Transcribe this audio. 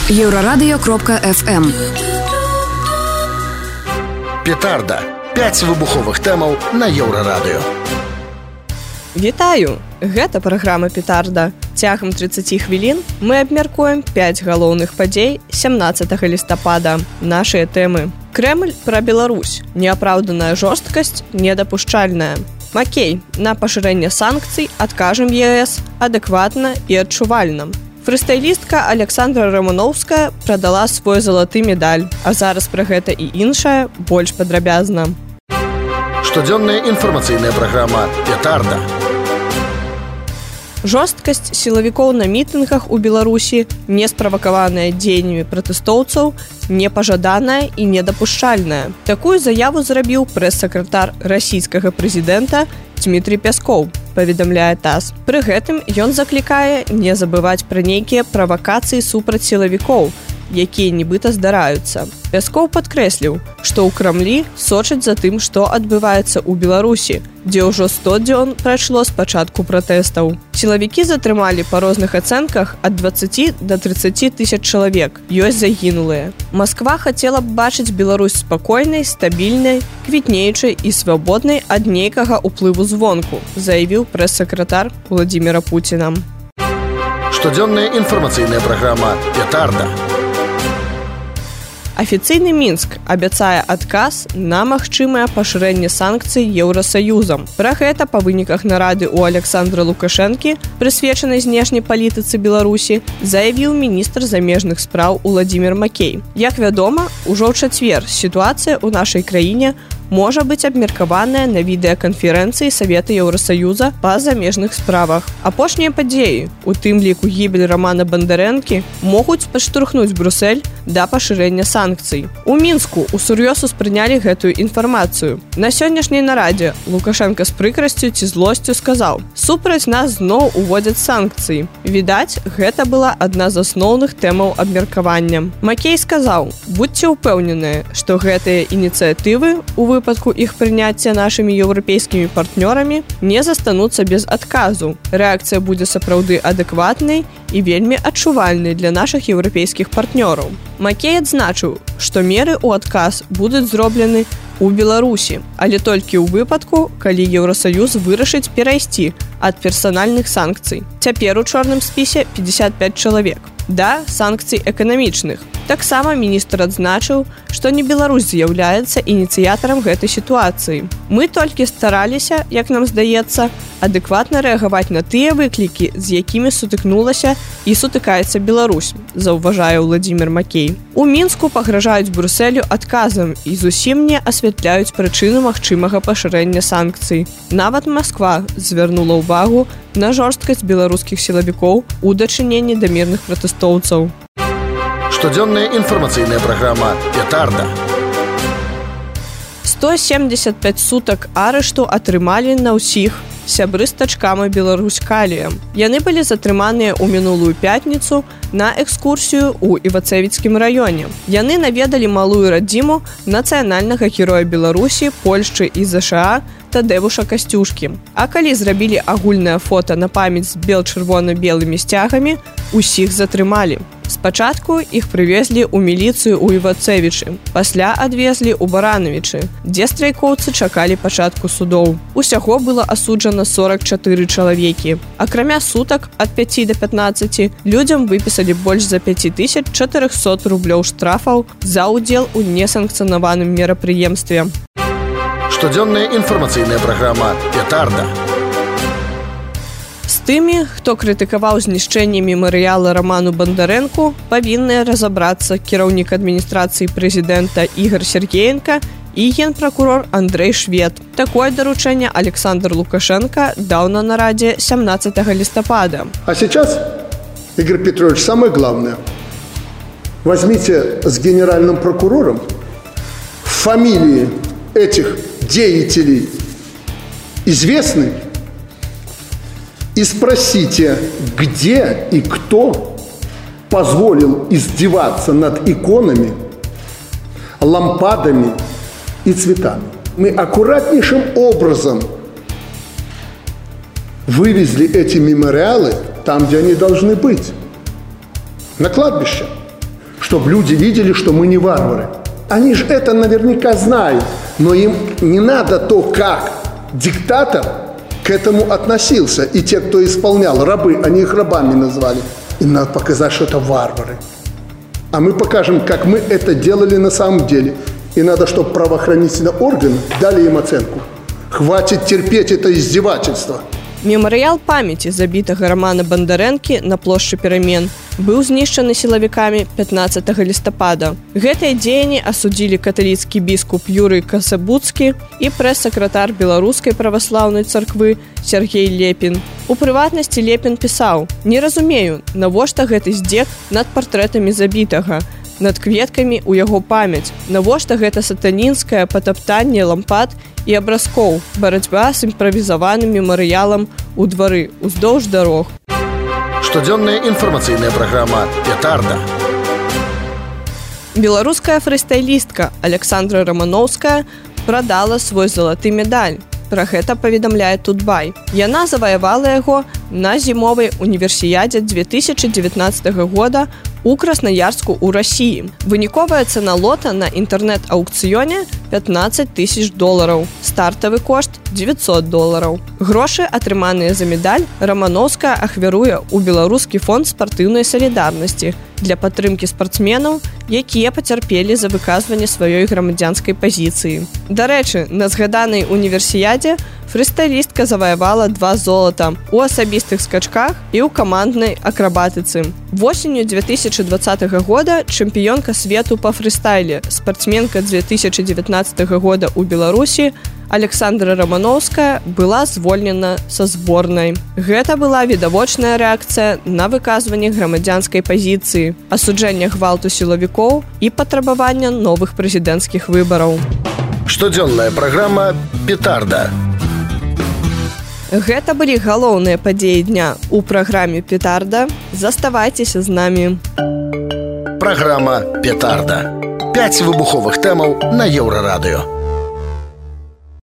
Еўрарадыё.фм. Петарда. 5 выбуховых тэмаў на Еўрарадыё. Вітаю! Гэта праграма «Петарда». Цягам 30 хвілін мы абмяркуем 5 галоўных падзей 17 лістапада. Нашыя тэмы. Крэмль пра Беларусь. Неапраўданая жорсткасць недапушчальная. Макей. На пашырэнне санкцый адкажам ЕС адэкватна і адчувальна. Фрыстайлістка Александра Романовская прадала свой залаты медаль. А зараз пра гэта і іншае больш падрабязна. Штодзённая інфармацыйная праграма «Петарда». Жорсткасць сілавікоў на мітынгах у Беларусі, несправакаваная дзеяннямі пратэстоўцаў, непажаданая і недапушчальная. Такую заяву зрабіў прэс-сакратар расійскага прэзідэнта Дмітрий Пяскоў, паведамляе ТАСС. Пры гэтым ён заклікае не забываць пра нейкія правакацыі супраць сілавікоў, якія нібыта здараюцца. Пяскоў падкрэсліў, што ў Крамлі сочаць за тым, што адбываецца ў Беларусі, дзе ўжо 100 дзён прайшло з пачатку пратэстаў. Сілавікі затрымалі па розных ацэнках ад 20 да 30 тысяч чалавек. Ёсць загінулыя. Масква хацела б бачыць Беларусь спакойнай, стабільнай, квітнеючай і свабоднай ад нейкага ўплыву звонку, заявіў прэс-сакратар Владзіміра Пуціна. Штодзённая інфармацыйная праграма «Петарда». Афіцыйны Мінск абяцае адказ на магчымае пашырэнне санкцый Еўрасаюзам. Пра гэта па выніках нарады ў Александра Лукашэнкі, прысвечанай знешняй палітыцы Беларусі, заявіў міністр замежных спраў Уладзімір Макей. Як вядома, ужо ў чацвер сітуацыя ў нашай краіне можа быць абмеркаваная на відэаканферэнцыі Савета Еўрасаюза па замежных справах. Апошнія падзеі, у тым ліку гібель Рамана Бандарэнкі, могуць падштурхнуць Брюссель да пашырэння санкцый. У Мінску усур'ёз успрынялі гэтую інфармацыю. На сённяшняй нарадзе Лукашенка з прыкрасцю ці злосцю сказаў: «Супраць нас зноў уводзяць санкцыі». Відаць, гэта была адна з асноўных тэмаў абмеркавання. Макей сказаў: «Будьце ўпэўненыя, што гэтыя ініцыятывы у выпадку іх прыняцця нашымі еўрапейскімі партнёрамі не застануцца без адказу. Рэакцыя будзе сапраўды адэкватнай і вельмі адчувальнай для нашых еўрапейскіх партнёраў». Макей адзначыў, што меры ў адказ будуць зроблены у Беларусі, але толькі ў выпадку, калі Еўрасаюз вырашыць перайсці ад персанальных санкцый. Цяпер у чорным спісе 55 чалавек. Да санкцый эканамічных. Таксама міністр адзначыў, што не Беларусь з'яўляецца ініцыятарам гэтай сітуацыі. Мы толькі стараліся, як нам здаецца, адэкватна рэагаваць на тыя выклікі, з якімі сутыкнулася і сутыкаецца Беларусь, заўважае Владзімір Макей. У Мінску пагражаюць Брюсселю адказам і зусім не асвятляюць прычыну магчымага пашырэння санкцый. Нават Масква звярнула ўвагу на жорсткасць беларускіх сілавікоў у дачыненні да мірных пратэстоўцаў. Штодзённая інфармацыйная праграма «Петарда». 175 сутак арышту атрымалі на ўсіх сябры з тачкамі Беларусь-Калія. Яны былі затрыманыя ў мінулую пятніцу на экскурсію ў Івацэвіцкім раёне. Яны наведалі малую радзіму нацыянальнага героя Беларусі, Польшчы і ЗША Тадэвуша Касцюшкі. А калі зрабілі агульнае фота на памяць з бел-чырвона-белымі сцягамі, усіх затрымалі. Спачатку іх прывезлі ў міліцыю ў Івацэвічы, пасля адвезлі ў Баранавічы, дзе страйкоўцы чакалі пачатку судоў. Усяго было асуджана 44 чалавекі. Акрамя сутак ад 5 да 15 людзям выпісалі больш за 5400 рублёў штрафаў за ўдзел у несанкцыянаваным мерапрыемстве. Штодзённая інфармацыйная праграма «Петарда». З тымі, хто крытыкаваў знішчэнне мемарыяла Раману Бандарэнку, павінны разабрацца кіраўнік адміністрацыі прэзідэнта Ігор Сергеенка і генпракурор Андрэй Швед. Такое доручение Александр Лукашенко дал на нараде 17 листопада. А сейчас, Игорь Петрович, самое главное. Возьмите с генеральным прокурором фамилии этих деятелей известных и спросите, где и кто позволил издеваться над иконами, лампадами и цветами. Мы аккуратнейшим образом вывезли эти мемориалы там, где они должны быть, на кладбище. чтобы люди видели, что мы не варвары. Они же это наверняка знают, но им не надо то, как диктатор к этому относился. И те, кто исполнял, рабы, они их рабами назвали. Им надо показать, что это варвары. А мы покажем, как мы это делали на самом деле. И надо, чтобы правоохранительные органы дали им оценку. Хватит терпеть это издевательство. Мемарыял памяці забітага Романа Бандарэнкі на плошчы Перамен быў знішчаны сілавікамі 15 лістапада. Гэтыя дзеянні асудзілі каталіцкі біскуп Юрый Касабуцкі і прэс-сакратар Беларускай праваслаўнай царквы Сергей Лепін. У прыватнасці Лепін пісаў: «Не разумею, навошта гэты здзек над партрэтамі забітага, над кветкамі ў яго памяць, навошта гэта сатанінскае патаптанне лампад і абразкоў, барацьба з імправізаваным мемарыялам у двары уздоўж дарог». Штодзённая інфармацыйная праграма «Петарда». Беларуская фрыстайлістка Александра Романовская прадала свой залаты медаль. Пра гэта паведамляе Тутбай. Яна заваявала яго на зімовай універсіядзе 2019 года у Красноярску ў Расіі. Выніковая цана лота на інтэрнэт-аўкцыёне $15 000. Стартавы кошт $900. Грошы, атрыманыя за медаль, Романовская ахвяруе ў Беларускі фонд спартыўнай салідарнасці для падтрымкі спартсменаў, якія пацярпелі за выказванне сваёй грамадзянскай пазіцыі. Дарэчы, на згаданай універсіядзе фрыстайлістка заваявала 2 золата у асабістых скачках і ў каманднай акрабатыцы. Восенню 2020 года чэмпіёнка свету па фрыстайле, спартсменка 2019 года ў Беларусі Александра Романовская была звольнена са зборнай. Гэта была відавочная рэакцыя на выказванне грамадзянскай пазіцыі, асуджэнне гвалту сілавікоў і патрабавання новых прэзідэнцкіх выбараў. Штодзённая праграма «Петарда». Гэта былі галоўныя падзеі дня ў праграме «Петарда». Заставайцеся з намі. Праграма «Петарда». 5 выбуховых тэмаў на Еўрарадыё.